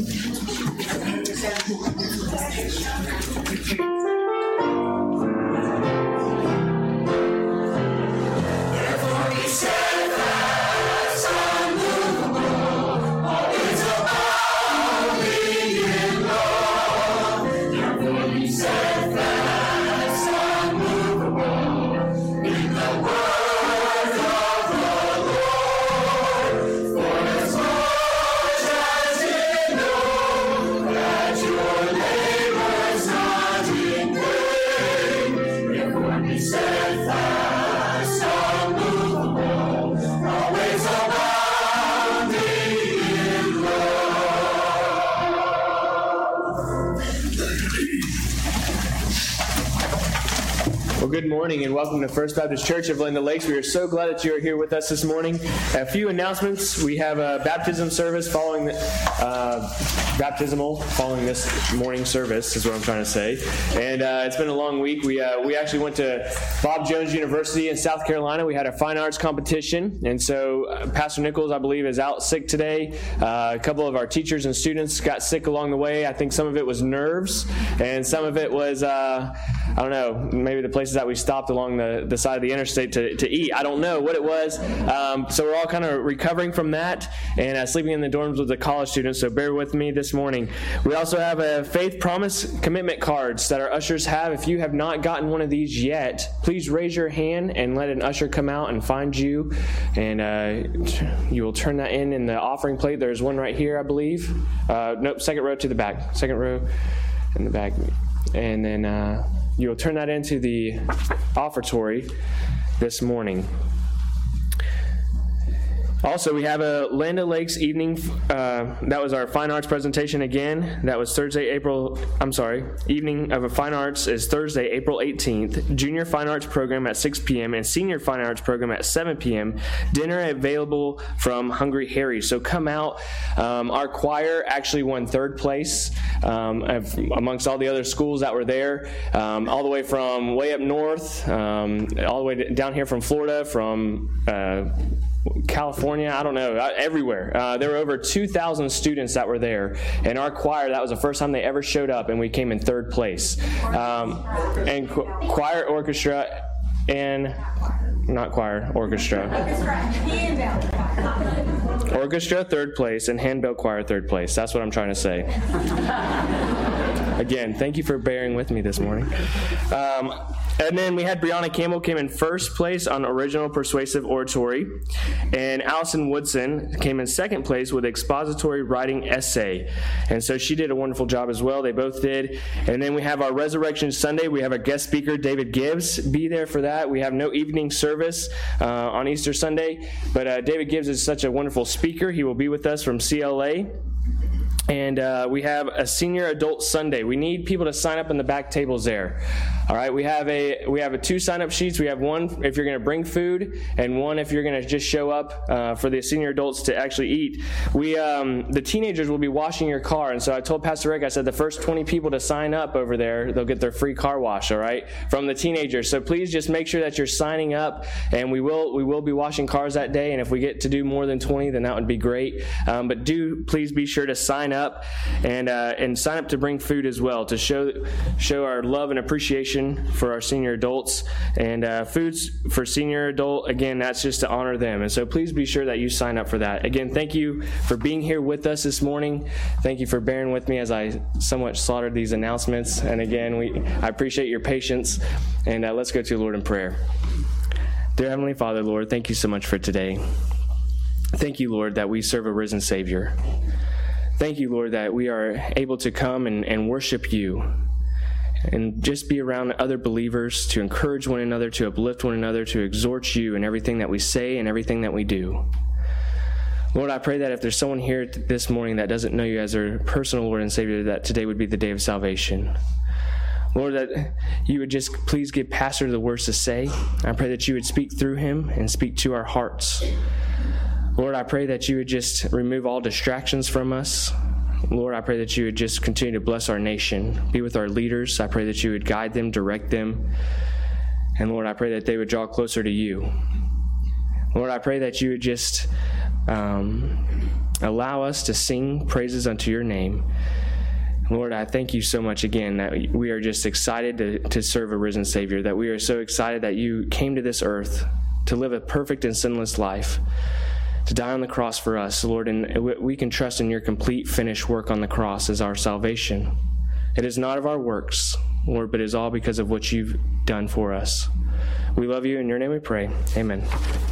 Good morning and welcome to First Baptist Church of Land O'Lakes. We are so glad that you are here with us this morning. A few announcements. We have a baptism service following this morning service is what I'm trying to say. And it's been a long week. We actually went to Bob Jones University in South Carolina. We had a fine arts competition. And so Pastor Nichols, I believe, is out sick today. A couple of our teachers and students got sick along the way. I think some of it was nerves and some of it was, I don't know, maybe the places that we stopped along the side of the interstate to eat. I don't know what it was. So we're all kind of recovering from that and sleeping in the dorms with the college students. So bear with me this morning. We also have a faith promise commitment cards that our ushers have. If you have not gotten one of these yet, please raise your hand and let an usher come out and find you. And you will turn that in the offering plate. There's one right here, I believe. Nope, second row to the back. Second row in the back. And then you'll turn that into the offertory this morning. Also, we have a Land O'Lakes evening. That was our fine arts presentation again. That was evening of a fine arts is Thursday, April 18th. Junior fine arts program at 6 p.m. and senior fine arts program at 7 p.m. Dinner available from Hungry Harry's. So come out. Our choir actually won third place amongst all the other schools that were there, all the way from way up north, all the way down here from Florida, from California, I don't know, everywhere. There were over 2,000 students that were there. And our choir, that was the first time they ever showed up, and we came in third place. And choir, orchestra, and not choir, orchestra. Orchestra, third place, and handbell choir, third place. That's what I'm trying to say. Again, thank you for bearing with me this morning. And then we had Brianna Campbell came in first place on original persuasive oratory, and Allison Woodson came in second place with expository writing essay. And so she did a wonderful job as well. They both did. And then we have our Resurrection Sunday. We have a guest speaker, David Gibbs. Be there for that. We have no evening service on Easter Sunday, but David Gibbs is such a wonderful speaker. He will be with us from CLA. And we have a senior adult Sunday. We need people to sign up in the back tables there. All right, we have a 2 sign-up sheets. We have one if you're going to bring food, and one if you're going to just show up for the senior adults to actually eat. The teenagers will be washing your car, and so I told Pastor Rick, I said the first 20 people to sign up over there, they'll get their free car wash. All right, from the teenagers. So please just make sure that you're signing up, and we will be washing cars that day. And if we get to do more than 20, then that would be great. But please be sure to sign up and sign up to bring food as well to show our love and appreciation for our senior adults. And foods for senior adult, again, that's just to honor them. And so please be sure that you sign up for that. Again, thank you for being here with us this morning. Thank you for bearing with me as I somewhat slaughtered these announcements. And again, I appreciate your patience. And let's go to the Lord in prayer. Dear Heavenly Father, Lord, thank you so much for today. Thank you, Lord, that we serve a risen Savior. Thank you, Lord, that we are able to come and worship you and just be around other believers, to encourage one another, to uplift one another, to exhort you in everything that we say and everything that we do. Lord, I pray that if there's someone here this morning that doesn't know you as their personal Lord and Savior, that today would be the day of salvation. Lord, that you would just please give Pastor the words to say. I pray that you would speak through him and speak to our hearts. Lord, I pray that you would just remove all distractions from us. Lord, I pray that you would just continue to bless our nation. Be with our leaders. I pray that you would guide them, direct them. And Lord, I pray that they would draw closer to you. Lord, I pray that you would just Allow us to sing praises unto your name. Lord, I thank you so much again that we are just excited to serve a risen Savior, that we are so excited that you came to this earth to live a perfect and sinless life, to die on the cross for us, Lord, and we can trust in your complete finished work on the cross as our salvation. It is not of our works, Lord, but it is all because of what you've done for us. We love you. In your name we pray. Amen.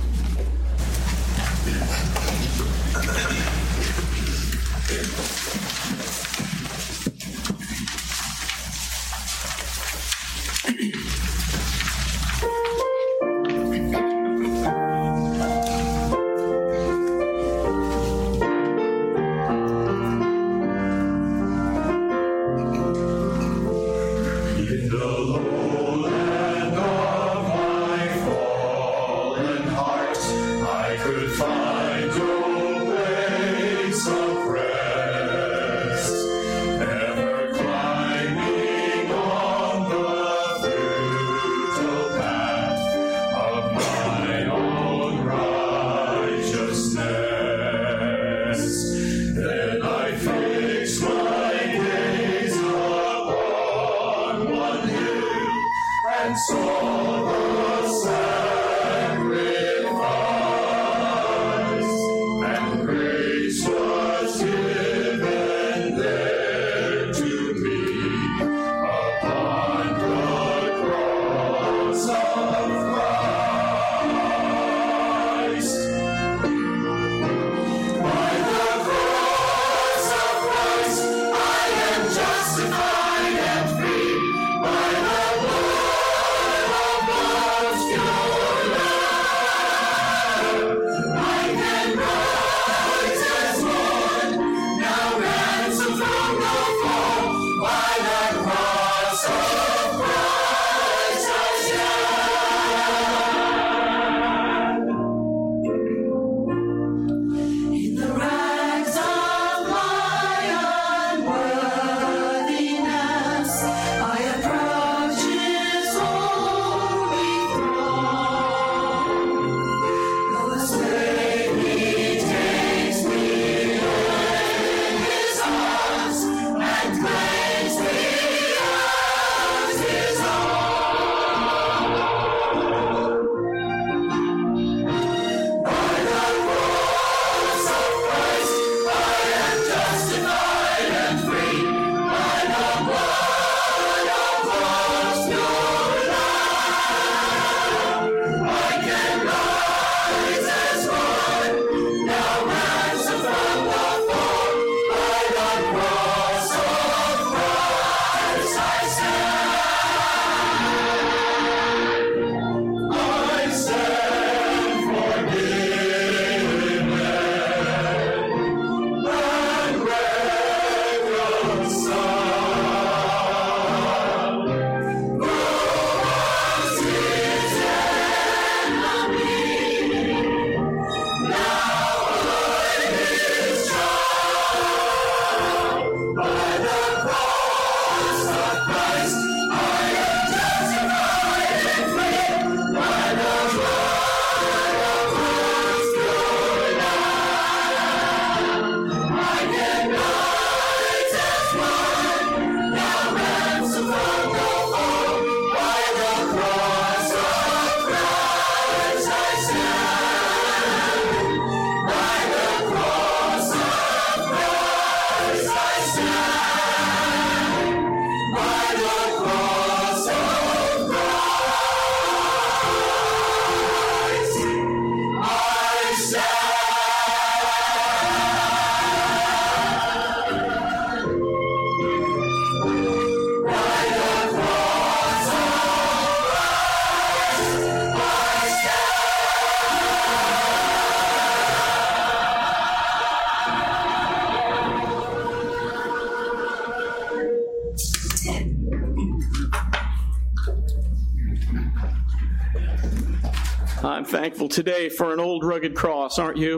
I'm thankful today for an old rugged cross, aren't you?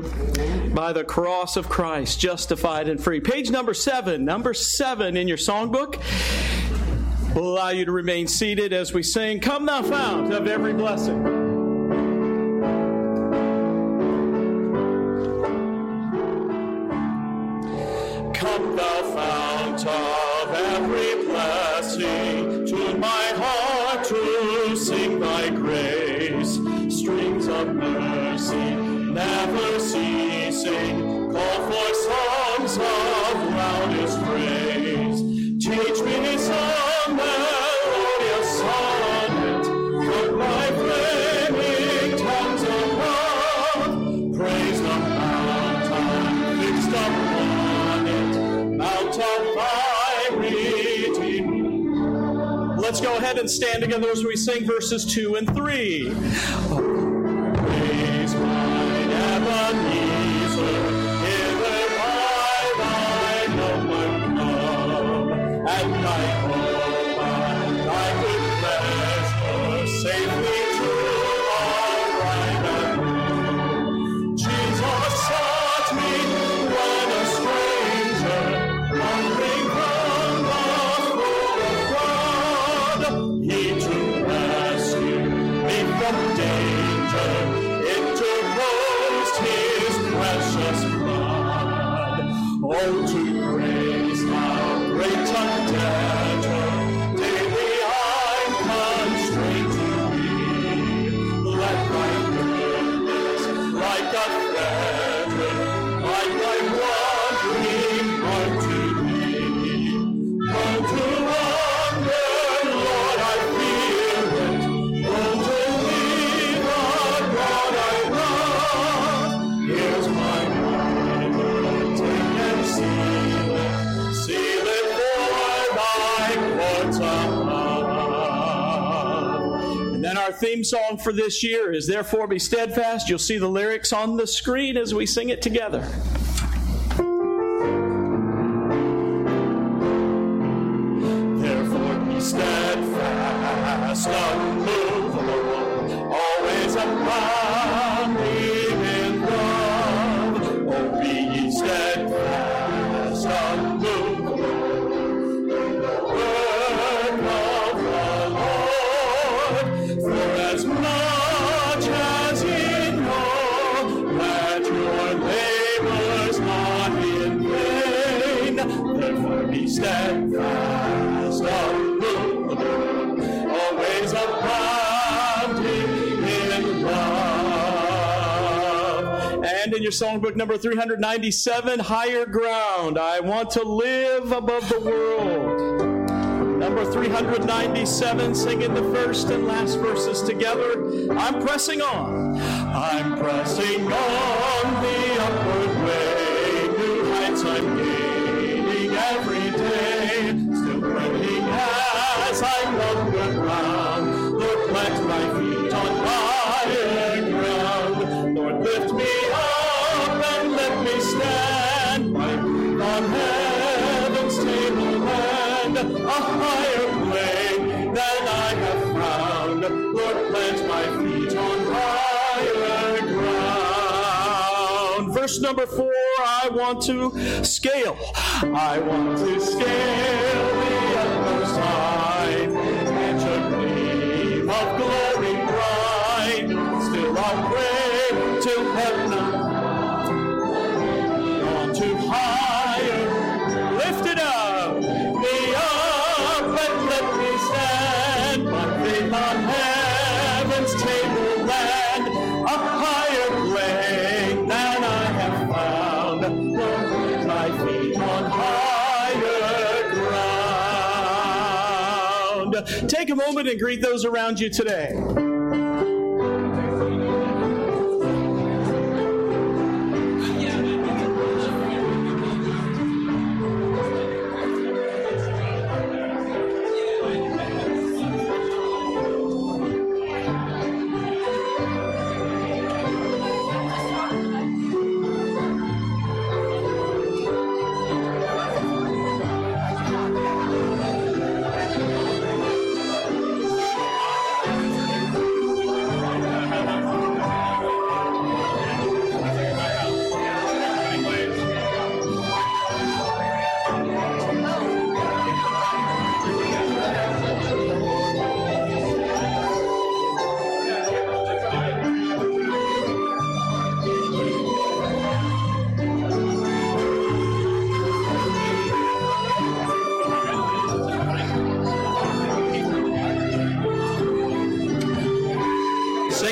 By the cross of Christ, justified and free. Page number 7 in your songbook will allow you to remain seated as we sing, "Come Thou Fount of Every Blessing." thou fount of every blessing, tune my heart to sing thy grace. Strings of mercy never ceasing, call for songs of loudest praise. Teach me some melodious sonnet from my flaming tongues above. Praise the mountain fixed upon it, mount of thy redeemed. Let's go ahead and stand together as we sing verses 2 and 3. Praise mine Ebenezer, hither by thine open love, and thy hope and thy good pleasure safely to our right and Jesus sought me when a stranger, wandering from the fold of God. He to rescue me from danger interposed his precious blood. Oh, to grace thou great debtor, daily I'm constrained to be. Let thy goodness, like a fetter, like thy wandering heart to me. Come to wander, Lord, I feel it. Come to leave the God I love. Here's my Bible, take and seal it for thy courts above. And then our theme song for this year is Therefore Be Steadfast. You'll see the lyrics on the screen as we sing it together. Therefore be steadfast, unmovable, always abounding in love. Oh, be ye steadfast, unmovable, in the work of the Lord. For as much as ye know that your labor's not in vain, therefore be steadfast, unmovable, always abounding in love. And in your songbook number 397, Higher Ground, I want to live above the world. Number 397, singing the first and last verses together. I'm pressing on. I'm pressing on the upward way. New heights I'm gaining every day. Still praying as I walk the ground. Lord, plant my feet on higher ground. Lord, lift me up and let me stand by on heaven's tableland, a higher plane than I have found. Lord, plant my feet on higher ground. Verse number 4, I want to scale. I want to scale the utmost height, catch a gleam of glory bright. Still I'll pray till heaven on to higher, lift it up, me up and let me stand. My faith on heaven's tableland, a higher plane than I have found. Lord, put my feet on higher ground. Take a moment and greet those around you today.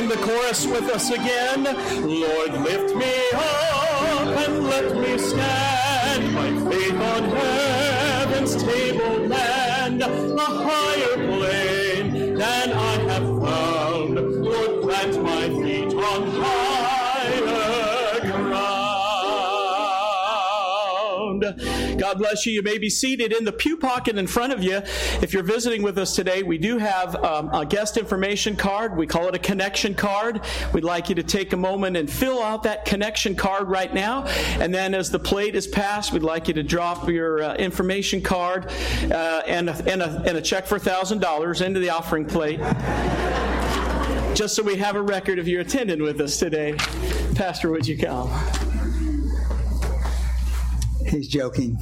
the chorus with us again. Lord, lift me up and let me stand, my faith on heaven's table land, a higher plane than I have found. Lord, plant my feet on higher ground. God bless you. You may be seated in the pew pocket in front of you. If you're visiting with us today, we do have a guest information card. We call it a connection card. We'd like you to take a moment and fill out that connection card right now. And then as the plate is passed, we'd like you to drop your information card and a check for $1,000 into the offering plate, just so we have a record of you attending with us today. Pastor, would you come? He's joking.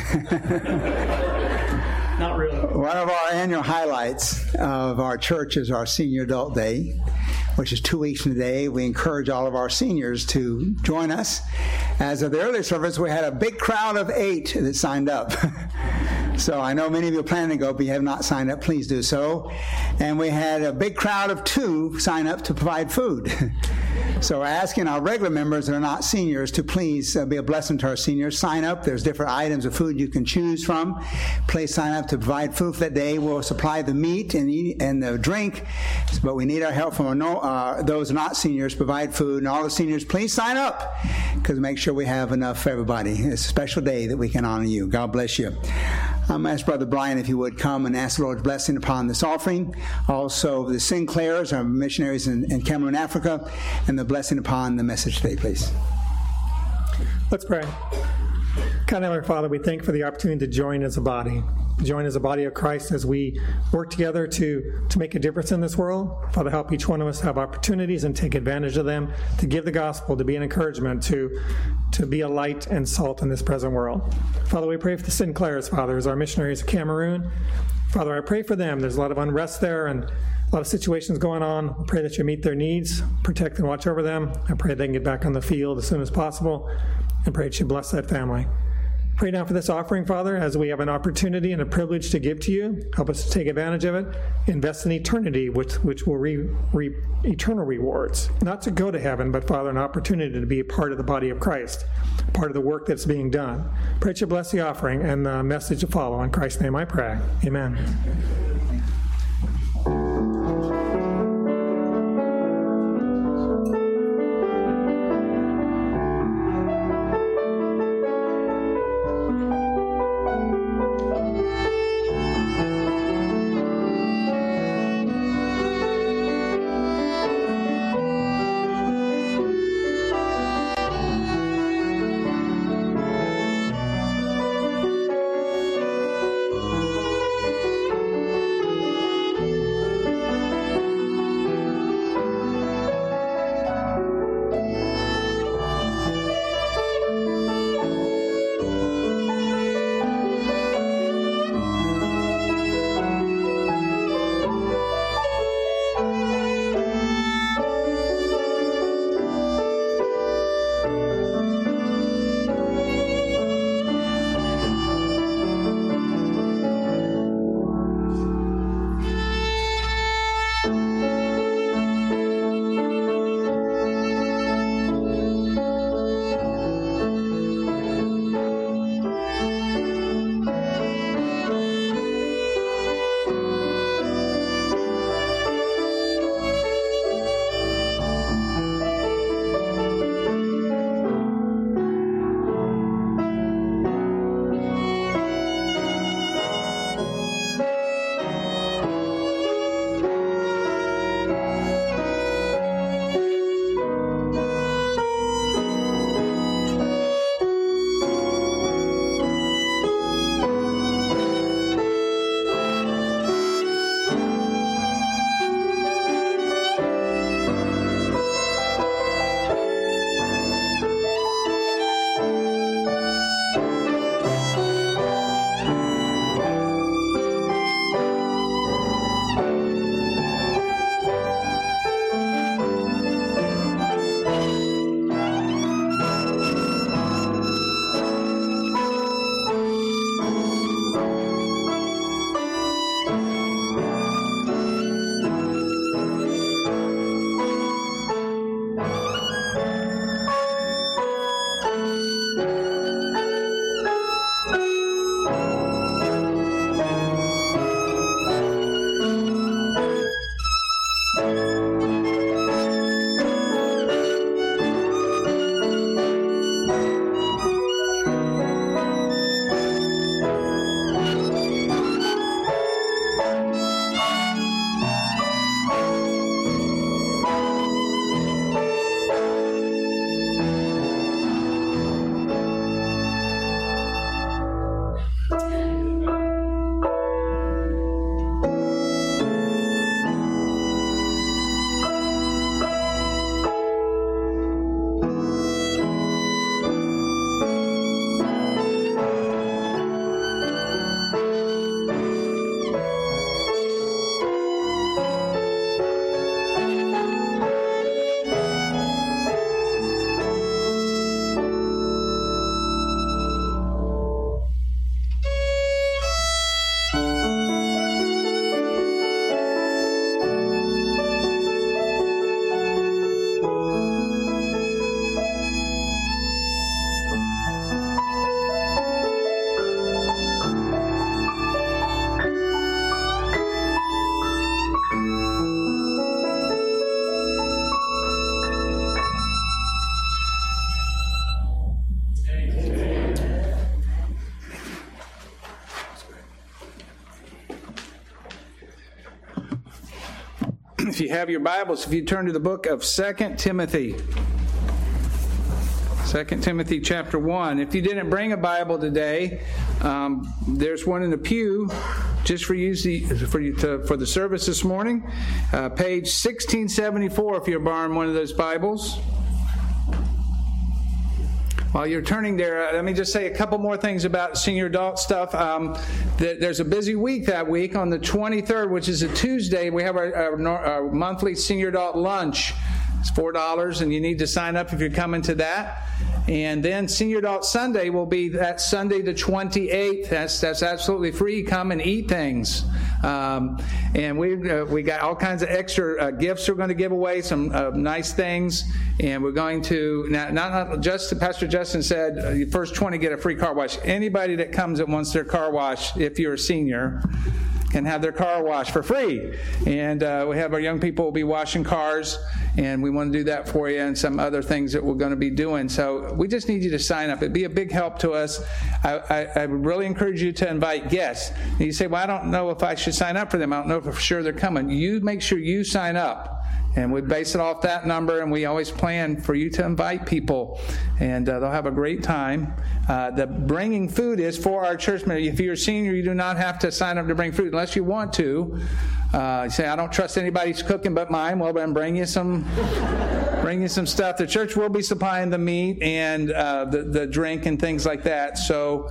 Not really. One of our annual highlights of our church is our Senior Adult Day, which is 2 weeks from today. We encourage all of our seniors to join us. As of the earlier service, we had a big crowd of 8 that signed up. So I know many of you are planning to go, but you have not signed up. Please do so. And we had a big crowd of 2 sign up to provide food. So we're asking our regular members that are not seniors to please be a blessing to our seniors. Sign up. There's different items of food you can choose from. Please sign up to provide food for that day. We'll supply the meat and the drink, but we need our help from those not seniors to provide food. And all the seniors, please sign up, because make sure we have enough for everybody. It's a special day that we can honor you. God bless you. I'm going to ask Brother Brian if he would come and ask the Lord's blessing upon this offering. Also, the Sinclairs, our missionaries in Cameroon, Africa, and the blessing upon the message today, please. Let's pray. Kind Heavenly Father, we thank you for the opportunity to join as a body of Christ as we work together to make a difference in this world. Father, help each one of us have opportunities and take advantage of them to give the gospel, to be an encouragement, to be a light and salt in this present world. Father, we pray for the Sinclairs, Father, as our missionaries of Cameroon. Father, I pray for them. There's a lot of unrest there and a lot of situations going on. I pray that you meet their needs, protect and watch over them. I pray they can get back on the field as soon as possible, and pray that you bless that family. Pray now for this offering, Father, as we have an opportunity and a privilege to give to you. Help us to take advantage of it. Invest in eternity, which will reap eternal rewards. Not to go to heaven, but, Father, an opportunity to be a part of the body of Christ, part of the work that's being done. Pray that you bless the offering and the message to follow. In Christ's name I pray. Amen. If you have your Bibles, if you turn to the book of 2 Timothy. 2 Timothy chapter 1. If you didn't bring a Bible today, there's one in the pew just for you for the service this morning. Page 1674 if you're borrowing one of those Bibles. While you're turning there, let me just say a couple more things about senior adult stuff. There's a busy week that week. On the 23rd, which is a Tuesday, we have our monthly senior adult lunch. It's $4, and you need to sign up if you're coming to that. And then Senior Adult Sunday will be that Sunday the 28th. That's absolutely free. Come and eat things. And we got all kinds of extra gifts we're going to give away, some nice things. And we're going to, not just Pastor Justin said, the first 20 get a free car wash. Anybody that comes that wants their car wash, if you're a senior, can have their car washed for free. And we have our young people will be washing cars, and we want to do that for you, and some other things that we're going to be doing. So we just need you to sign up. It'd be a big help to us. I would really encourage you to invite guests. And you say, well, I don't know if I should sign up for them. I don't know for sure they're coming. You make sure you sign up. And we base it off that number, and we always plan for you to invite people, and they'll have a great time. The bringing food is for our church members. If you're a senior, you do not have to sign up to bring food unless you want to. You say, I don't trust anybody's cooking but mine. Well, then bring you some stuff. The church will be supplying the meat and the drink and things like that. So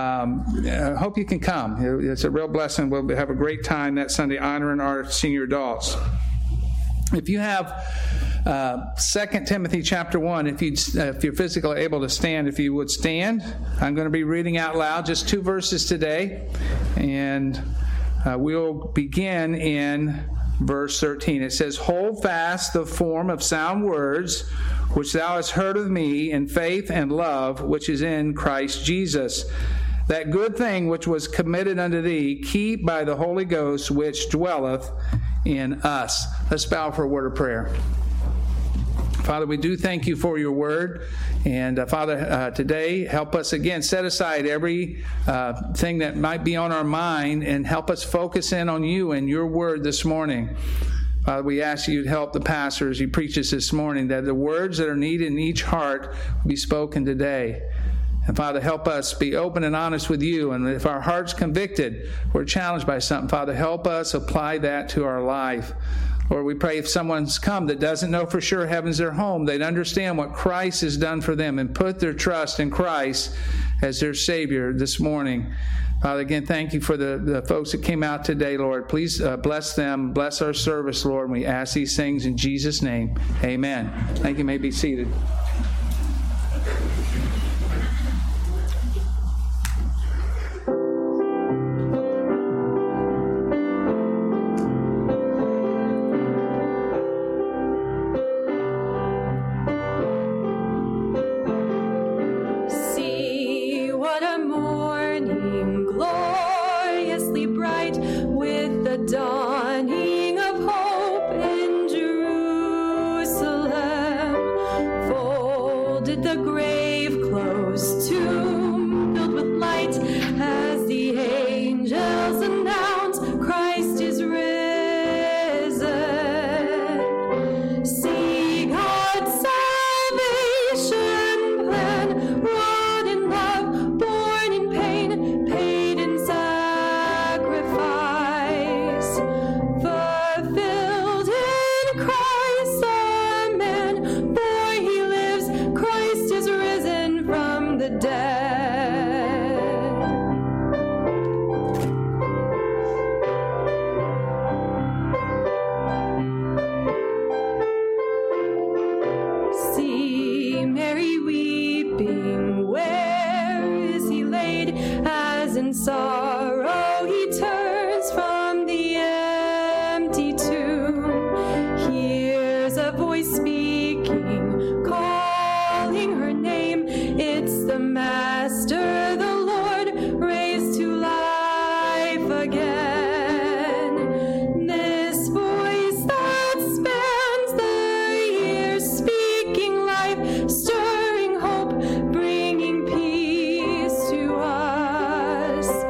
I hope you can come. It's a real blessing. We'll have a great time that Sunday honoring our senior adults. If you have 2 Timothy chapter 1, if you're physically able to stand, if you would stand. I'm going to be reading out loud just 2 verses today, and we'll begin in verse 13. It says, "Hold fast the form of sound words which thou hast heard of me in faith and love which is in Christ Jesus. That good thing which was committed unto thee, keep by the Holy Ghost which dwelleth in us." Let's bow for a word of prayer. Father, we do thank you for your word. And Father, today, help us again set aside every thing that might be on our mind and help us focus in on you and your word this morning. Father, we ask you to help the pastor as he preaches this morning, that the words that are needed in each heart be spoken today. And Father, help us be open and honest with you. And if our heart's convicted, we're challenged by something, Father, help us apply that to our life. Lord, we pray if someone's come that doesn't know for sure heaven's their home, they'd understand what Christ has done for them and put their trust in Christ as their Savior this morning. Father, again, thank you for the folks that came out today, Lord. Please bless them. Bless our service, Lord. And we ask these things in Jesus' name. Amen. Thank you. You may be seated.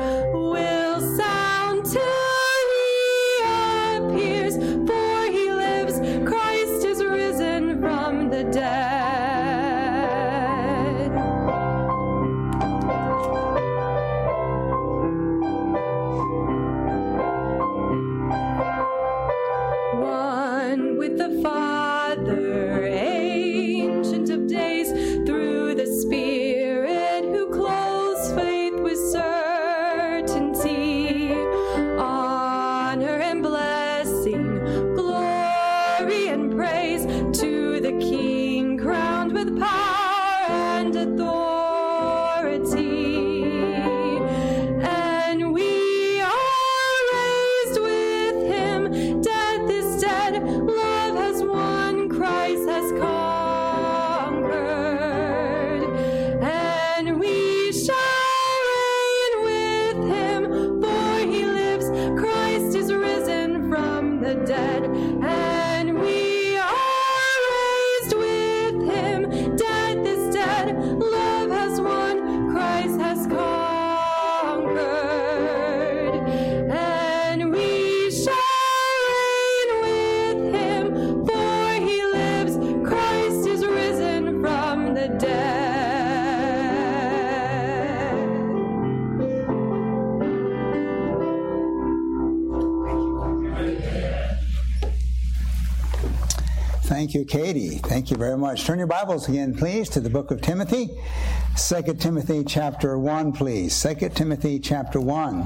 Till he appears, for he lives. authority. And we are raised with him. Death is dead, love has won, Christ has conquered. And we shall reign with him, for he lives, Christ is risen from the dead. And we are raised with him. Death is dead, love has won, Christ has conquered. And we shall reign with him, for he lives, Christ is risen from the dead. Thank you, Katie. Thank you very much. Turn your Bibles again, please, to the book of Timothy. 2 Timothy chapter 1, please. 2 Timothy chapter 1.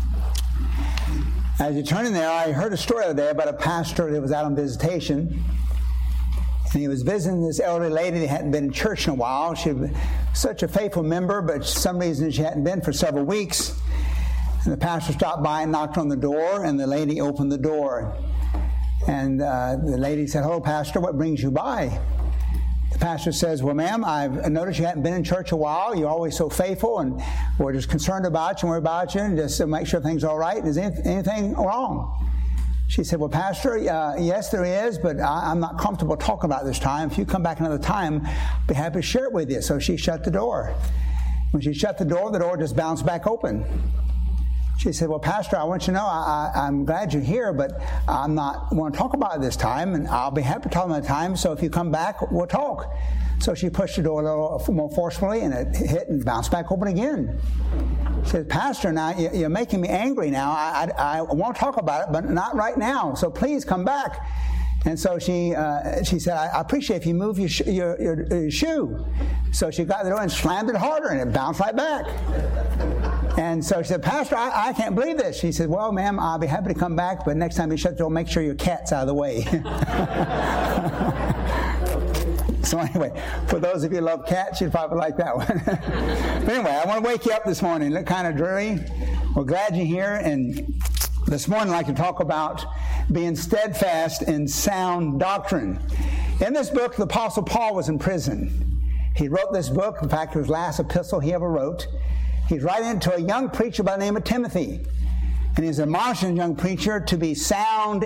As you turn in there, I heard a story the other day about a pastor that was out on visitation. And he was visiting this elderly lady that hadn't been in church in a while. She was such a faithful member, but for some reason she hadn't been for several weeks. And the pastor stopped by and knocked on the door, and the lady opened the door. And the lady said, "Hello, Pastor, what brings you by?" The pastor says, "Well, ma'am, I've noticed you hadn't been in church a while. You're always so faithful, and we're just concerned about you and worried about you, and just to make sure things are all right. Is anything wrong?" She said, "Well, Pastor, yes, there is, but I'm not comfortable talking about this time. If you come back another time, I'll be happy to share it with you." So she shut the door. When she shut the door just bounced back open. She said, "Well, Pastor, I want you to know I'm glad you're here, but I'm not want to talk about it this time, and I'll be happy to talk about it time. So if you come back, we'll talk." So she pushed the door a little more forcefully, and it hit and bounced back open again. She said, "Pastor, now you're making me angry now. I won't talk about it, but not right now. So please come back." And so she said, "I appreciate if you move your shoe." So she got the door and slammed it harder, and it bounced right back. And so she said, "Pastor, I can't believe this." She said, "Well, ma'am, I'll be happy to come back, but next time you shut the door, make sure your cat's out of the way." So anyway, for those of you who love cats, you'd probably like that one. But anyway, I want to wake you up this morning. Look kind of dreary. We're glad you're here. And this morning I'd like to talk about being steadfast in sound doctrine. In this book, the Apostle Paul was in prison. He wrote this book. In fact, it was the last epistle he ever wrote. He's writing it to a young preacher by the name of Timothy. And he's admonishing a young preacher to be steadfast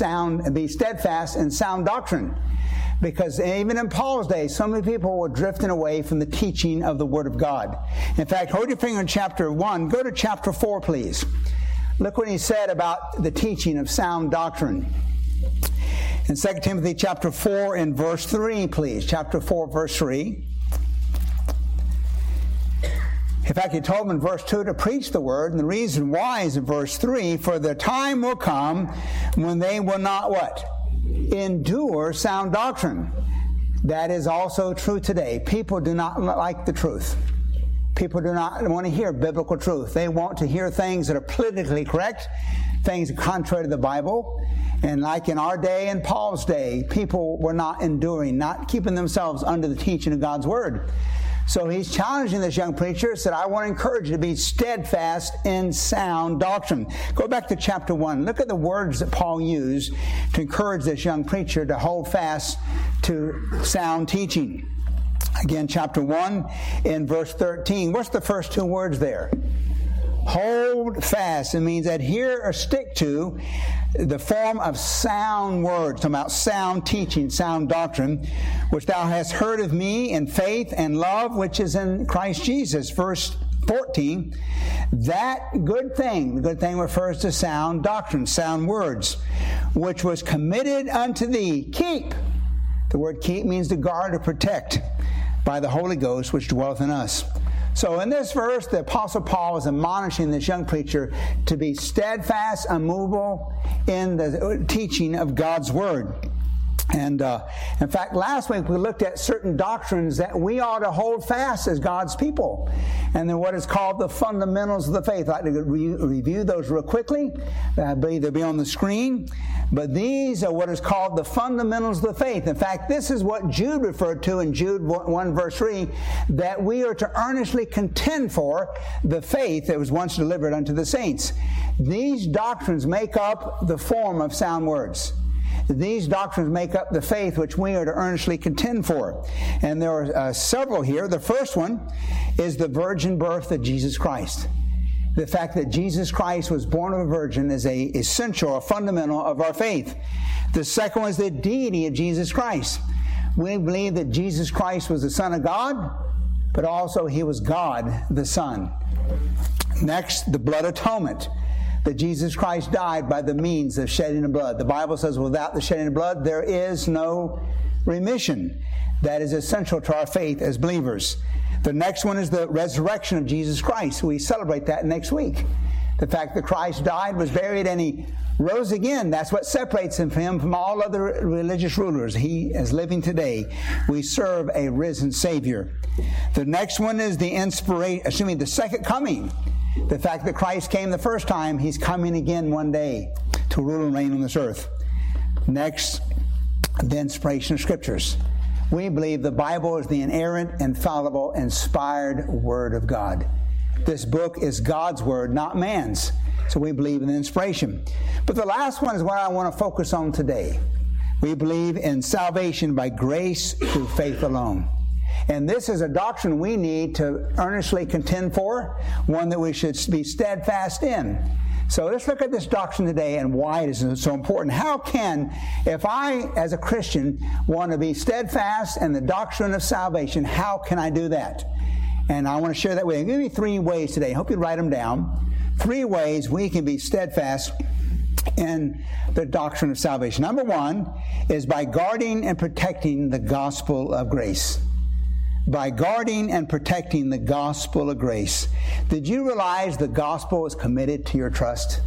in sound doctrine. Because even in Paul's day, so many people were drifting away from the teaching of the Word of God. In fact, hold your finger in chapter 1. Go to chapter 4, please. Look what he said about the teaching of sound doctrine. In 2 Timothy chapter 4 and verse 3, please. Chapter 4, verse 3. In fact, he told them in verse 2 to preach the word, and the reason why is in verse 3, "For the time will come when they will not" what? "Endure sound doctrine." That is also true today. People do not like the truth. People do not want to hear biblical truth. They want to hear things that are politically correct, things contrary to the Bible. And like in our day and Paul's day, people were not enduring, not keeping themselves under the teaching of God's Word. So he's challenging this young preacher, said, "I want to encourage you to be steadfast in sound doctrine." Go back to chapter 1. Look at the words that Paul used to encourage this young preacher to hold fast to sound teaching. Again, chapter 1 in verse 13. What's the first two words there? Hold fast. It means adhere or stick to the form of sound words, talking about sound teaching, sound doctrine, which thou hast heard of me in faith and love, which is in Christ Jesus. Verse 14, that good thing, the good thing refers to sound doctrine, sound words, which was committed unto thee. Keep. The word keep means to guard or protect by the Holy Ghost, which dwelleth in us. So in this verse, the Apostle Paul is admonishing this young preacher to be steadfast, unmovable in the teaching of God's Word. And in fact, last week we looked at certain doctrines that we ought to hold fast as God's people. And then what is called the fundamentals of the faith. I'd like to review those real quickly. I believe they'll be on the screen. But these are what is called the fundamentals of the faith. In fact, this is what Jude referred to in Jude 1 verse 3, that we are to earnestly contend for the faith that was once delivered unto the saints. These doctrines make up the form of sound words. These doctrines make up the faith which we are to earnestly contend for. And there are several here. The first one is the virgin birth of Jesus Christ. The fact that Jesus Christ was born of a virgin is an essential, a fundamental of our faith. The second one is the deity of Jesus Christ. We believe that Jesus Christ was the Son of God, but also He was God the Son. Next, the blood atonement. That Jesus Christ died by the means of shedding of blood. The Bible says without the shedding of blood, there is no remission. That is essential to our faith as believers. The next one is the resurrection of Jesus Christ. We celebrate that next week. The fact that Christ died, was buried, and He rose again. That's what separates Him from all other religious rulers. He is living today. We serve a risen Savior. The next one is the second coming. The fact that Christ came the first time, He's coming again one day to rule and reign on this earth. Next, the inspiration of Scriptures. We believe the Bible is the inerrant, infallible, inspired Word of God. This book is God's Word, not man's. So we believe in the inspiration. But the last one is what I want to focus on today. We believe in salvation by grace through faith alone. And this is a doctrine we need to earnestly contend for, one that we should be steadfast in. So let's look at this doctrine today and why it is so important. How can, if I, as a Christian, want to be steadfast in the doctrine of salvation, how can I do that? And I want to share that with you. I'll give you 3 ways today. I hope you write them down. 3 ways we can be steadfast in the doctrine of salvation. Number 1 is by guarding and protecting the gospel of grace. By guarding and protecting the gospel of grace. Did you realize the gospel is committed to your trust?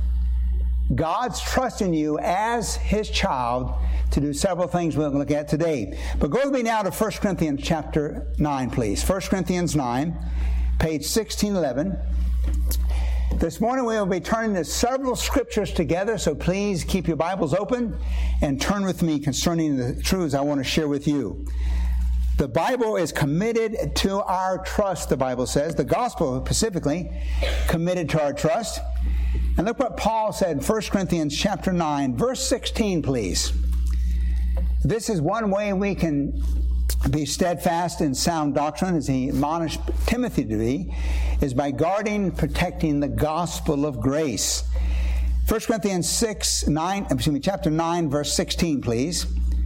God's trusting you as His child to do several things we're going to look at today. But go with me now to 1 Corinthians chapter 9, please. 1 Corinthians 9, page 1611. This morning we will be turning to several scriptures together, so please keep your Bibles open and turn with me concerning the truths I want to share with you. The Bible is committed to our trust, the Bible says. The gospel, specifically, committed to our trust. And look what Paul said in 1 Corinthians chapter 9, verse 16, please. This is one way we can be steadfast in sound doctrine, as he admonished Timothy to be, is by guarding, protecting the gospel of grace. 1 Corinthians chapter 9, verse 16, please.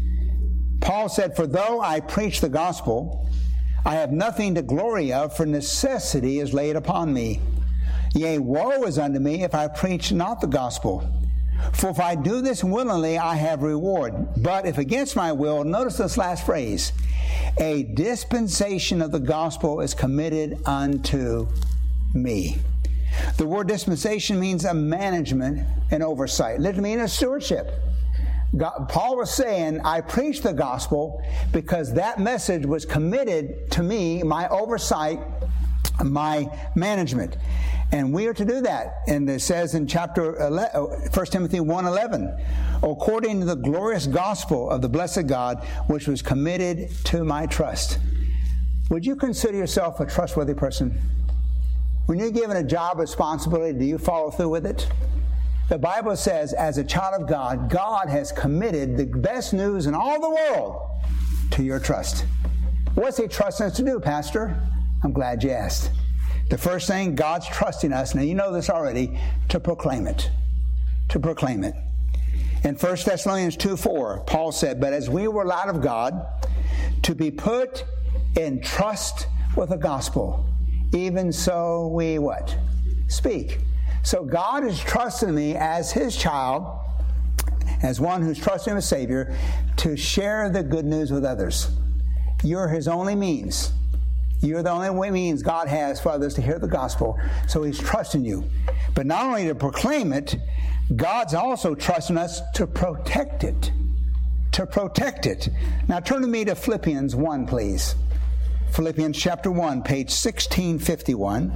Paul said, "For though I preach the gospel, I have nothing to glory of, for necessity is laid upon me. Yea, woe is unto me if I preach not the gospel. For if I do this willingly, I have reward. But if against my will," notice this last phrase, "a dispensation of the gospel is committed unto me." The word dispensation means a management and oversight. It literally means a stewardship. Paul was saying, I preach the gospel because that message was committed to me, my oversight, my management. And we are to do that. And it says in 1 Timothy 1:11, according to the glorious gospel of the blessed God, which was committed to my trust. Would you consider yourself a trustworthy person? When you're given a job responsibility, do you follow through with it? The Bible says, as a child of God, God has committed the best news in all the world to your trust. What's He trusting us to do, Pastor? I'm glad you asked. The first thing, God's trusting us, now you know this already, to proclaim it. To proclaim it. In 1 Thessalonians 2:4, Paul said, "But as we were allowed of God to be put in trust with the gospel, even so we" what? Speak. So God is trusting me as His child, as one who's trusting Him as Savior, to share the good news with others. You're His only means. You're the only means God has for others to hear the gospel. So He's trusting you. But not only to proclaim it, God's also trusting us to protect it. to protect it. Now turn with me to Philippians 1, please. Philippians chapter 1, page 1651.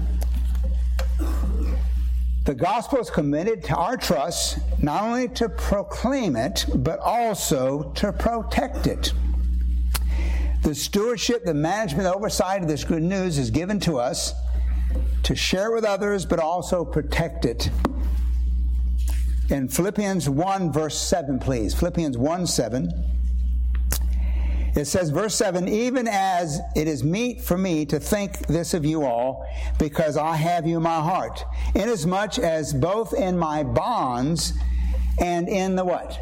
The gospel is committed to our trust, not only to proclaim it, but also to protect it. The stewardship, the management, the oversight of this good news is given to us to share with others, but also protect it. In Philippians 1, verse 7, please. Philippians 1, 7. It says, verse 7, even as it is meet for me to think this of you all, because I have you in my heart, inasmuch as both in my bonds and in the what?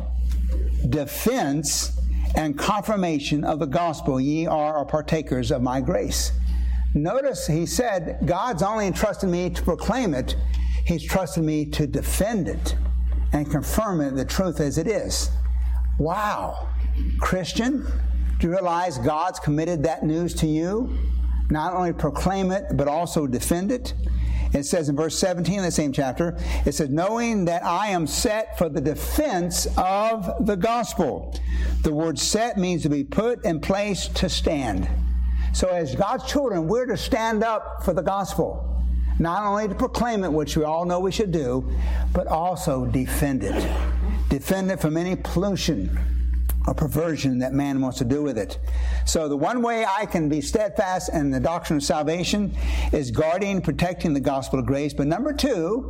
Defense and confirmation of the gospel, ye are partakers of my grace. Notice he said, God's only entrusted me to proclaim it. He's trusted me to defend it and confirm it, the truth as it is. Wow. Christian, do you realize God's committed that news to you? Not only proclaim it, but also defend it. It says in verse 17 of the same chapter, it says, knowing that I am set for the defense of the gospel. The word set means to be put in place to stand. So as God's children, we're to stand up for the gospel. Not only to proclaim it, which we all know we should do, but also defend it. Defend it from any pollution or perversion that man wants to do with it. So the one way I can be steadfast in the doctrine of salvation is guarding, protecting the gospel of grace. But number two,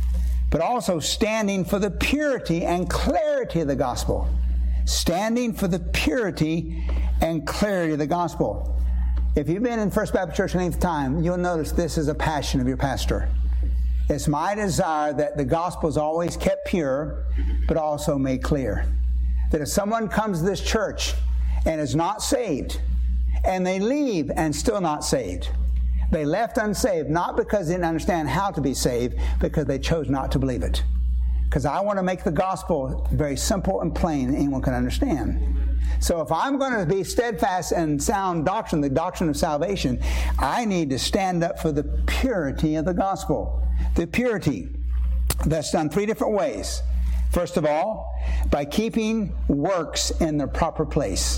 but also standing for the purity and clarity of the gospel. Standing for the purity and clarity of the gospel. If you've been in First Baptist Church any time, you'll notice this is a passion of your pastor. It's my desire that the gospel is always kept pure, but also made clear. That if someone comes to this church and is not saved, and they leave and still not saved, they left unsaved, not because they didn't understand how to be saved, because they chose not to believe it. Because I want to make the gospel very simple and plain that anyone can understand. So if I'm going to be steadfast in sound doctrine, the doctrine of salvation, I need to stand up for the purity of the gospel. The purity. That's done three different ways. First of all, by keeping works in their proper place.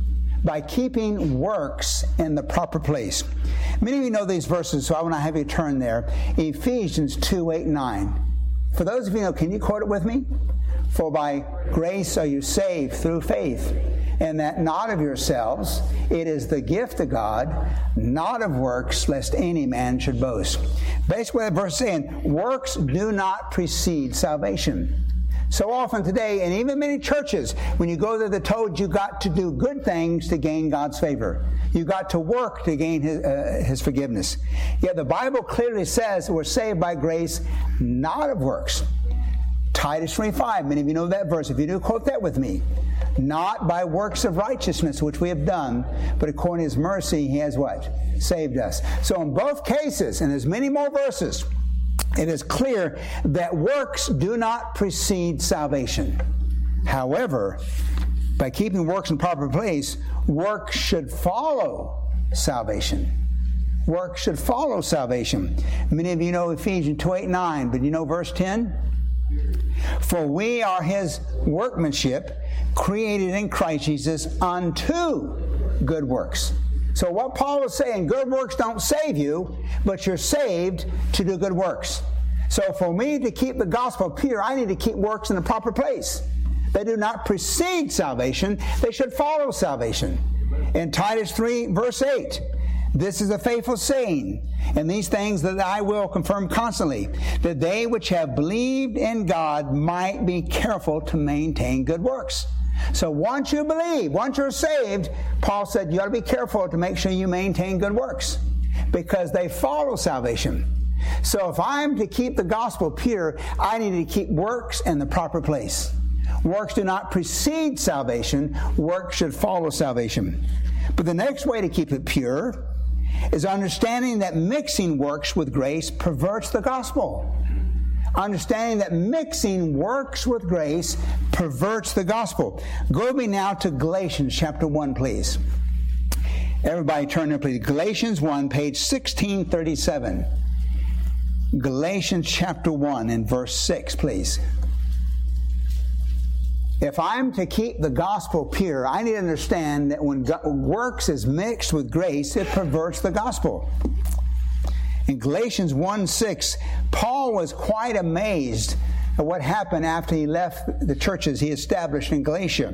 By keeping works in the proper place. Many of you know these verses, so I want to have you turn there. Ephesians 2, 8, 9. For those of you who know, can you quote it with me? For by grace are you saved through faith, and that not of yourselves, it is the gift of God, not of works, lest any man should boast. Basically, the verse is saying, works do not precede salvation. So often today, and even many churches, when you go there, they're told you got to do good things to gain God's favor. You got to work to gain His forgiveness. Yet the Bible clearly says we're saved by grace, not of works. Titus 3:5. Many of you know that verse. If you do, quote that with me. Not by works of righteousness which we have done, but according to His mercy, He has what? Saved us. So in both cases, and there's many more verses, it is clear that works do not precede salvation. However, by keeping works in proper place, works should follow salvation. Works should follow salvation. Many of you know Ephesians 2, 8, 9, but you know verse 10? For we are His workmanship, created in Christ Jesus unto good works. So what Paul is saying, good works don't save you, but you're saved to do good works. So for me to keep the gospel pure, I need to keep works in the proper place. They do not precede salvation. They should follow salvation. In Titus 3, verse 8, this is a faithful saying, and these things that I will confirm constantly, that they which have believed in God might be careful to maintain good works. So once you believe, once you're saved, Paul said you ought to be careful to make sure you maintain good works, because they follow salvation. So if I'm to keep the gospel pure, I need to keep works in the proper place. Works do not precede salvation. Works should follow salvation. But the next way to keep it pure is understanding that mixing works with grace perverts the gospel. Understanding that mixing works with grace perverts the gospel. Go with me now to Galatians chapter 1, please. Everybody turn there, please. Galatians 1, page 1637. Galatians chapter 1 and verse 6, please. If I'm to keep the gospel pure, I need to understand that when works is mixed with grace, it perverts the gospel. In Galatians 1:6, Paul was quite amazed at what happened after he left the churches he established in Galatia.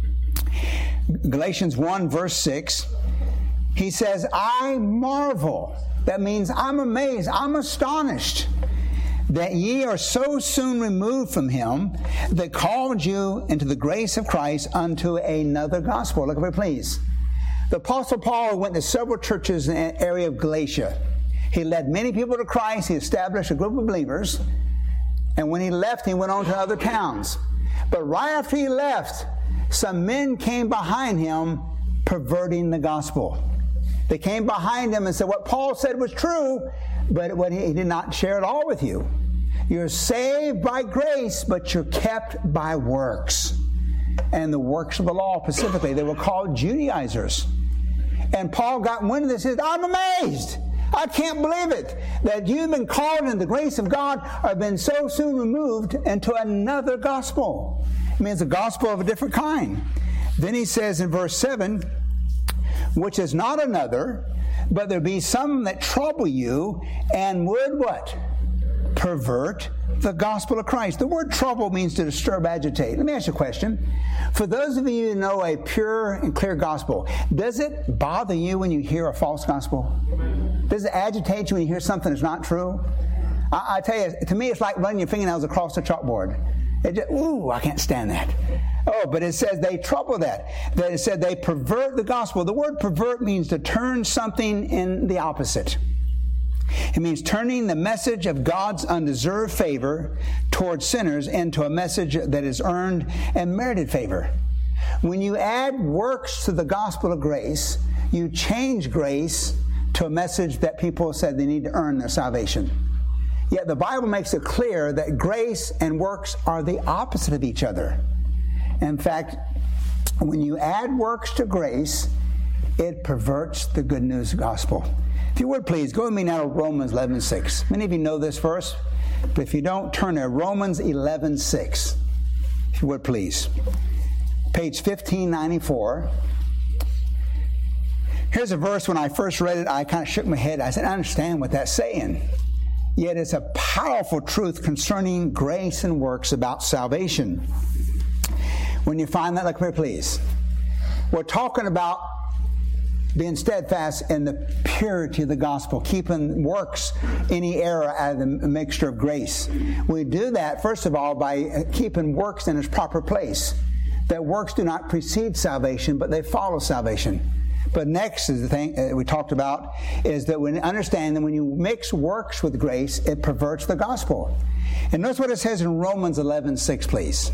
Galatians 1 verse 6, he says, I marvel. That means I'm amazed, I'm astonished that ye are so soon removed from him that called you into the grace of Christ unto another gospel. Look at me, please. The Apostle Paul went to several churches in the area of Galatia. He led many people to Christ. He established a group of believers. And when he left, he went on to other towns. But right after he left, some men came behind him perverting the gospel. They came behind him and said what Paul said was true, but what he did not share it all with you. You're saved by grace, but you're kept by works. And the works of the law specifically, they were called Judaizers. And Paul got wind of this and said, I'm amazed. I can't believe it that you've been called in the grace of God or been so soon removed into another gospel. It means a gospel of a different kind. Then he says in verse 7, which is not another, but there be some that trouble you and would what? Pervert the gospel of Christ. The word trouble means to disturb, agitate. Let me ask you a question. For those of you who know a pure and clear gospel, does it bother you when you hear a false gospel? Does it agitate you when you hear something that's not true? I tell you, to me it's like running your fingernails across the chalkboard. It just, ooh, I can't stand that. Oh, but it says they trouble that. It said they pervert the gospel. The word pervert means to turn something in the opposite. It means turning the message of God's undeserved favor towards sinners into a message that is earned and merited favor. When you add works to the gospel of grace, you change grace to a message that people said they need to earn their salvation. Yet the Bible makes it clear that grace and works are the opposite of each other. In fact, when you add works to grace, it perverts the good news gospel. If you would please, go with me now to Romans 11:6. Many of you know this verse, but if you don't, turn to Romans 11:6. If you would please. Page 1594. Here's a verse, when I first read it, I kind of shook my head. I said, I understand what that's saying. Yet it's a powerful truth concerning grace and works about salvation. When you find that, look here, please. We're talking about being steadfast in the purity of the gospel, keeping works, any error out of the mixture of grace. We do that, first of all, by keeping works in its proper place. That works do not precede salvation, but they follow salvation. But next is the thing we talked about, is that we understand that when you mix works with grace, it perverts the gospel. And notice what it says in Romans 11:6, please.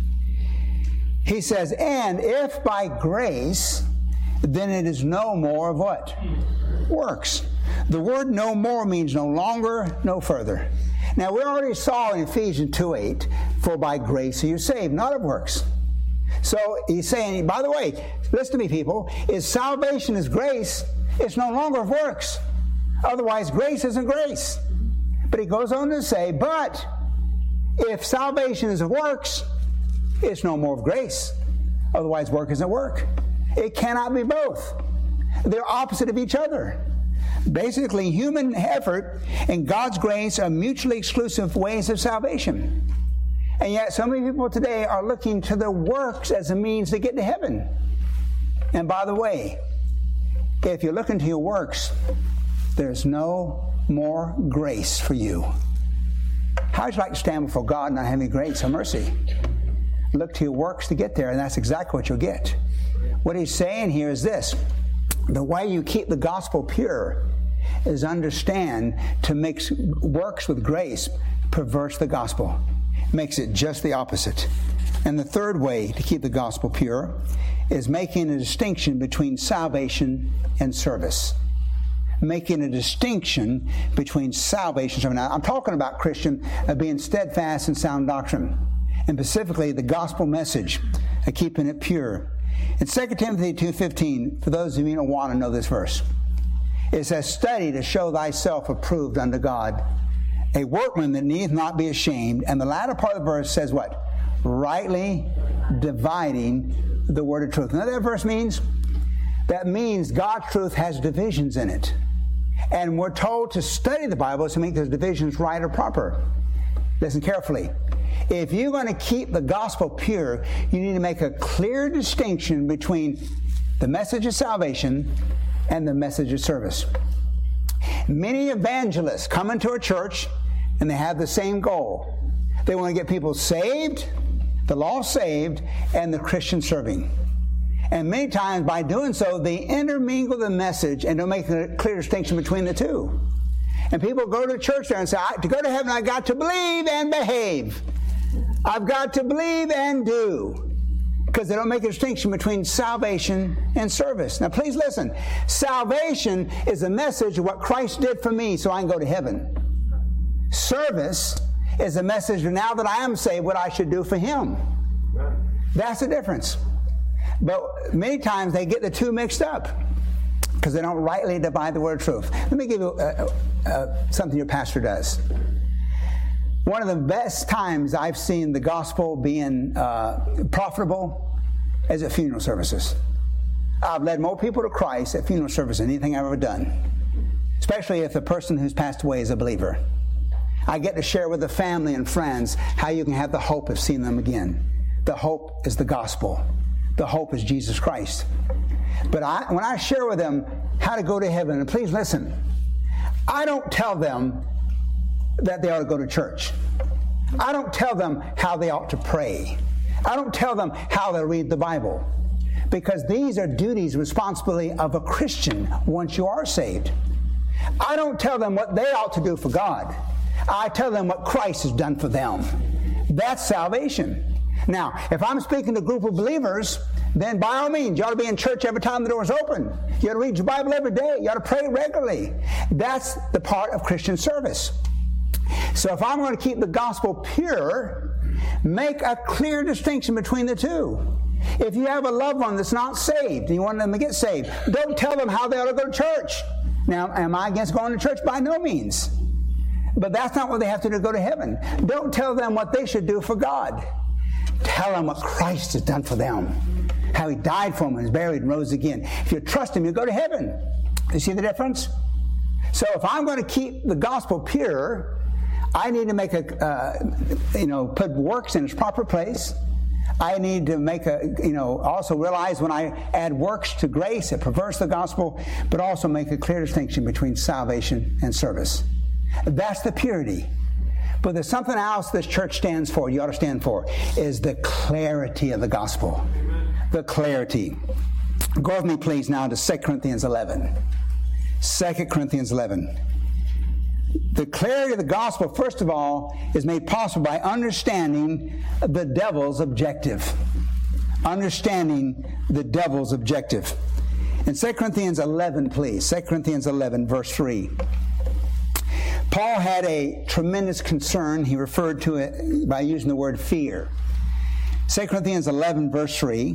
He says, and if by grace, then it is no more of what? Works. The word no more means no longer, no further. Now, we already saw in Ephesians 2:8, for by grace are you saved, not of works. So he's saying, by the way, listen to me, people, if salvation is grace, it's no longer of works. Otherwise, grace isn't grace. But he goes on to say, but if salvation is of works, it's no more of grace. Otherwise, work isn't work. It cannot be both. They're opposite of each other. Basically, human effort and God's grace are mutually exclusive ways of salvation. And yet, so many people today are looking to their works as a means to get to heaven. And by the way, if you're looking to your works, there's no more grace for you. How would you like to stand before God and not have any grace or mercy? Look to your works to get there, and that's exactly what you'll get. What he's saying here is this: the way you keep the gospel pure is understand to mix works with grace perverts the gospel. Makes it just the opposite. And the third way to keep the gospel pure is making a distinction between salvation and service. Making a distinction between salvation and service. Now, I'm talking about, Christian, being steadfast in sound doctrine, and specifically the gospel message, keeping it pure. In 2 Timothy 2:15, for those of you who want to know this verse, it says, study to show thyself approved unto God, a workman that needeth not be ashamed. And the latter part of the verse says what? Rightly dividing the word of truth. Now, that verse means? That means God's truth has divisions in it. And we're told to study the Bible to make those divisions right or proper. Listen carefully. If you're going to keep the gospel pure, you need to make a clear distinction between the message of salvation and the message of service. Many evangelists come into a church and they have the same goal. They want to get people saved, the lost saved, and the Christian serving. And many times by doing so, they intermingle the message and don't make a clear distinction between the two. And people go to church there and say, to go to heaven, I've got to believe and behave. I've got to believe and do. Because they don't make a distinction between salvation and service. Now please listen. Salvation is a message of what Christ did for me so I can go to heaven. Service is a message of now that I am saved, what I should do for Him. That's the difference. But many times they get the two mixed up because they don't rightly divide the word of truth. Let me give you something your pastor does. One of the best times I've seen the gospel being profitable is at funeral services. I've led more people to Christ at funeral service than anything I've ever done, especially if the person who's passed away is a believer. I get to share with the family and friends how you can have the hope of seeing them again. The hope is the gospel. The hope is Jesus Christ. But when I share with them how to go to heaven, and please listen, I don't tell them that they ought to go to church. I don't tell them how they ought to pray. I don't tell them how they read the Bible. Because these are duties, responsibility of a Christian once you are saved. I don't tell them what they ought to do for God. I tell them what Christ has done for them. That's salvation. Now, if I'm speaking to a group of believers, then by all means, you ought to be in church every time the door is open. You ought to read your Bible every day. You ought to pray regularly. That's the part of Christian service. So if I'm going to keep the gospel pure, make a clear distinction between the two. If you have a loved one that's not saved and you want them to get saved, don't tell them how they ought to go to church. Now, am I against going to church? By no means. But that's not what they have to do to go to heaven. Don't tell them what they should do for God. Tell them what Christ has done for them. How He died for them and was buried and rose again. If you trust Him, you go to heaven. You see the difference? So if I'm going to keep the gospel pure, I need to make put works in its proper place. I need to make also realize when I add works to grace, it perverts the gospel, but also make a clear distinction between salvation and service. That's the purity. But there's something else this church stands for, you ought to stand for, is the clarity of the gospel. The clarity. Go with me, please, now to 2 Corinthians 11. 2 Corinthians 11. The clarity of the gospel, first of all, is made possible by understanding the devil's objective. Understanding the devil's objective. In 2 Corinthians 11, please. 2 Corinthians 11, verse 3. Paul had a tremendous concern. He referred to it by using the word fear. 2 Corinthians 11, verse 3.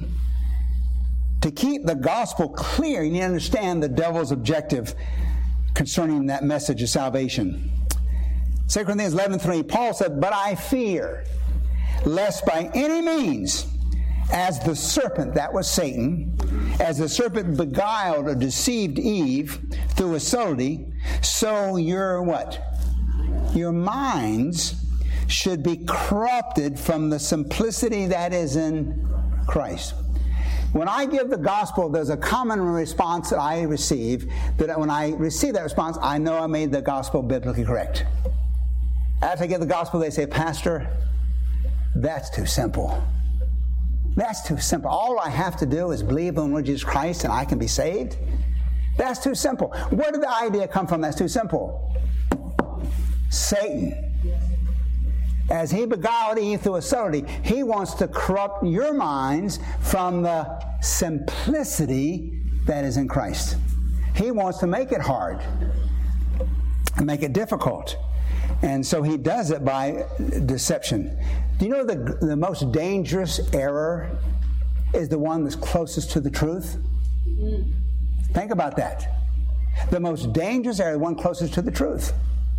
To keep the gospel clear, you need to understand the devil's objective concerning that message of salvation. 2 Corinthians 11:3, Paul said, "But I fear, lest by any means, as the serpent," that was Satan, "as the serpent beguiled or deceived Eve through his subtlety, so your" what? "Your minds should be corrupted from the simplicity that is in Christ." When I give the gospel, there's a common response that I receive, that when I receive that response, I know I made the gospel biblically correct. After I give the gospel, they say, "Pastor, that's too simple. That's too simple. All I have to do is believe in Lord Jesus Christ and I can be saved? That's too simple." Where did the idea come from? That's too simple. Satan. As he beguiled Eve through a subtlety, he wants to corrupt your minds from the simplicity that is in Christ. He wants to make it hard and make it difficult. And so he does it by deception. Do you know the most dangerous error is the one that's closest to the truth? Think about that. The most dangerous error is the one closest to the truth.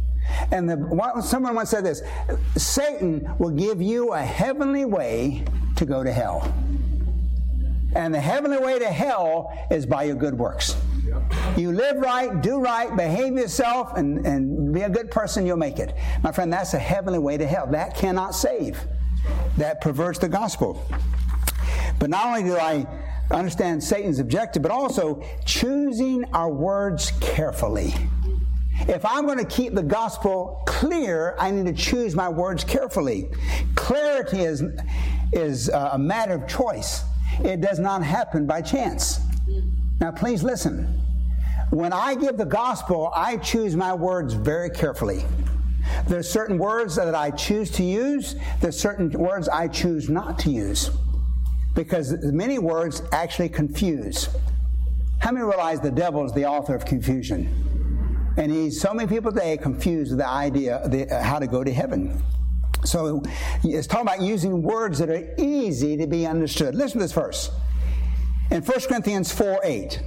And someone once said this: Satan will give you a heavenly way to go to hell. And the heavenly way to hell is by your good works. You live right, do right, behave yourself, and be a good person, you'll make it. My friend, that's the heavenly way to hell. That cannot save. That perverts the gospel. But not only do I understand Satan's objective, but also choosing our words carefully. If I'm going to keep the gospel clear, I need to choose my words carefully. Clarity is a matter of choice. It does not happen by chance. Now, please listen. When I give the gospel, I choose my words very carefully. There's certain words that I choose to use. There's certain words I choose not to use. Because many words actually confuse. How many realize the devil is the author of confusion? And so many people today confused with the idea how to go to heaven. So it's talking about using words that are easy to be understood. Listen to this verse. In 1 Corinthians 14:8,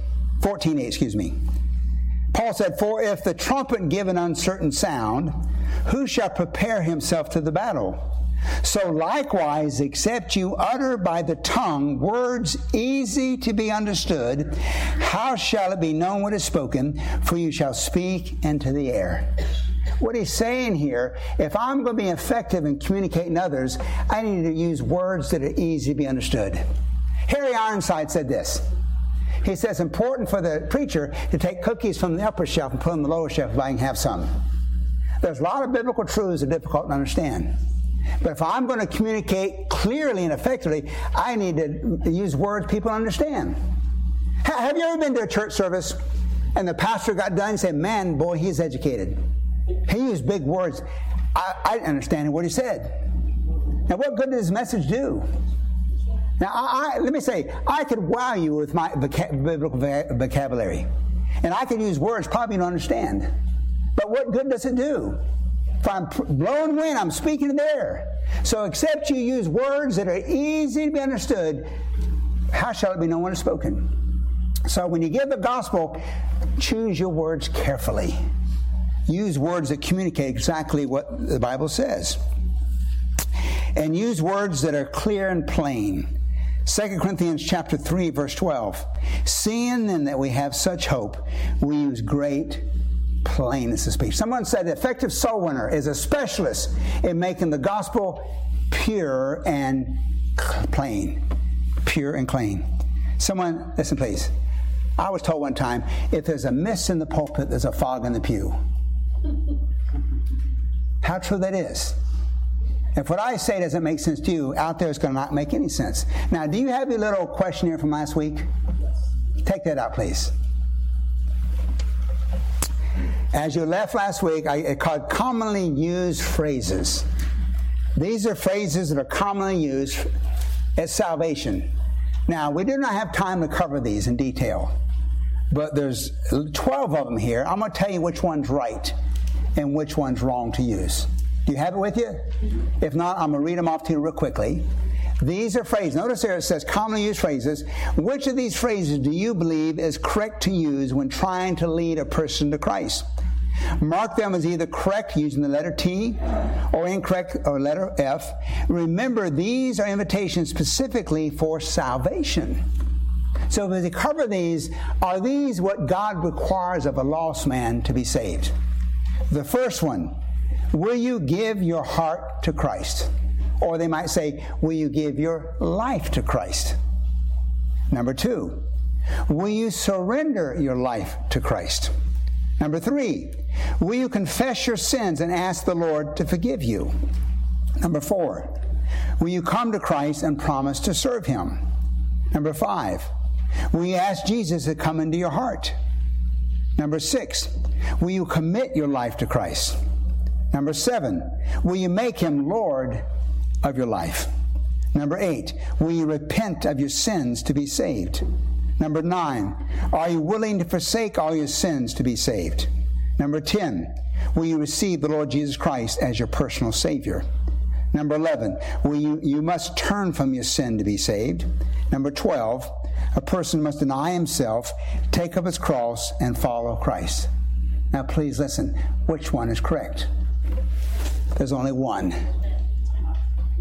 Paul said, "For if the trumpet give an uncertain sound, who shall prepare himself to the battle? So likewise, except you utter by the tongue words easy to be understood, how shall it be known what is spoken? For you shall speak into the air." What he's saying here, if I'm going to be effective in communicating others, I need to use words that are easy to be understood. Harry Ironside said this. He says it's important for the preacher to take cookies from the upper shelf and put them on the lower shelf if I can have some. There's a lot of biblical truths that are difficult to understand. But if I'm going to communicate clearly and effectively, I need to use words people understand. Have you ever been to a church service and the pastor got done and said, "Man, boy, he's educated. He used big words. I didn't understand what he said." Now, what good does his message do? Now, let me say, I could wow you with my biblical vocabulary. And I can use words probably you don't understand. But what good does it do? If I'm blowing wind, I'm speaking in the air. So except you use words that are easy to be understood, how shall it be known when it's spoken? So when you give the gospel, choose your words carefully. Use words that communicate exactly what the Bible says. And use words that are clear and plain. 2 Corinthians chapter 3, verse 12. "Seeing then that we have such hope, we use great plainness of speech." Someone said the effective soul winner is a specialist in making the gospel pure and plain. Pure and clean. Someone, listen please. I was told one time, if there's a mist in the pulpit, there's a fog in the pew. How true that is. If what I say doesn't make sense to you, out there it's going to not make any sense. Now, do you have your little questionnaire from last week? Yes. Take that out, please. As you left last week, I called commonly used phrases. These are phrases that are commonly used at salvation. Now, we do not have time to cover these in detail, but there's 12 of them here. I'm going to tell you which one's right and which one's wrong to use. Do you have it with you? If not, I'm going to read them off to you real quickly. These are phrases. Notice there it says commonly used phrases. Which of these phrases do you believe is correct to use when trying to lead a person to Christ? Mark them as either correct using the letter T or incorrect or letter F. Remember, these are invitations specifically for salvation. So as we cover these, are these what God requires of a lost man to be saved? The first one, will you give your heart to Christ? Or they might say, will you give your life to Christ? Number 2, will you surrender your life to Christ? Number 3, will you confess your sins and ask the Lord to forgive you? Number 4, will you come to Christ and promise to serve Him? Number 5, will you ask Jesus to come into your heart? Number 6, will you commit your life to Christ? Number 7, will you make Him Lord of your life? Number 8, will you repent of your sins to be saved? Number 9, are you willing to forsake all your sins to be saved? Number 10, will you receive the Lord Jesus Christ as your personal Savior? Number 11, you must turn from your sin to be saved. Number 12, a person must deny himself, take up his cross, and follow Christ. Now please listen, which one is correct? There's only one.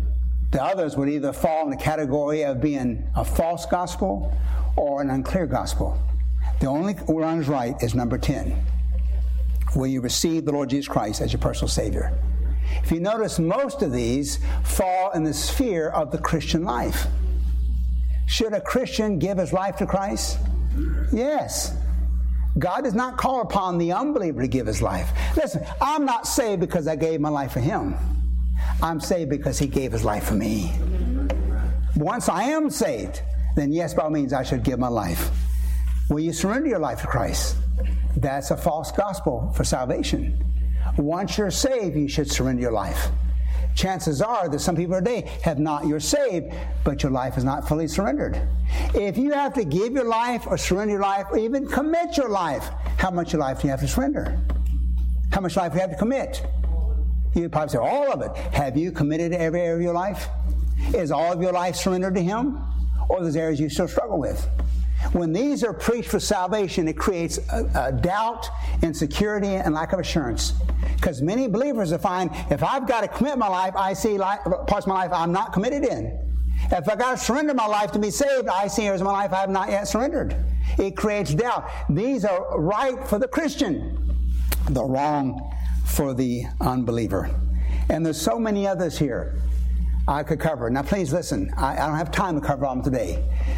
The others would either fall in the category of being a false gospel or an unclear gospel. The only one is right is number 10, where you receive the Lord Jesus Christ as your personal Savior. If you notice, most of these fall in the sphere of the Christian life. Should a Christian give his life to Christ? Yes. God does not call upon the unbeliever to give his life. Listen, I'm not saved because I gave my life for him. I'm saved because he gave his life for me. Once I am saved, then yes, by all means, I should give my life. Will you surrender your life to Christ? That's a false gospel for salvation. Once you're saved, you should surrender your life. Chances are that some people today have not, you're saved, but your life is not fully surrendered. If you have to give your life or surrender your life or even commit your life, how much of your life do you have to surrender? How much life do you have to commit? You probably say, all of it. Have you committed to every area of your life? Is all of your life surrendered to Him? Or there's areas you still struggle with? When these are preached for salvation, it creates a doubt, insecurity, and lack of assurance. Because many believers find, if I've got to commit my life, I see parts of my life I'm not committed in. If I've got to surrender my life to be saved, I see areas of my life I have not yet surrendered. It creates doubt. These are right for the Christian. They're wrong for the unbeliever. And there's so many others here I could cover. Now please listen, I don't have time to cover all of them today.